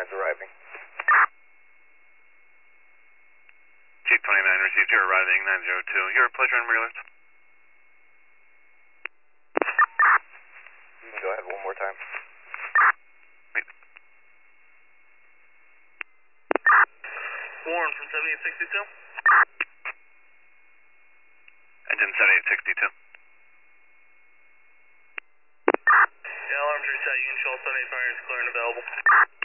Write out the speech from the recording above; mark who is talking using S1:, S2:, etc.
S1: 29's arriving.
S2: Chief 29 received, you're arriving, 902. Your pleasure and alert.
S1: You can go ahead one more time.
S2: Wait.
S3: Warren from 7862.
S2: Engine 7862.
S3: Yeah, alarms reset. You can show 78 fire is clear and available.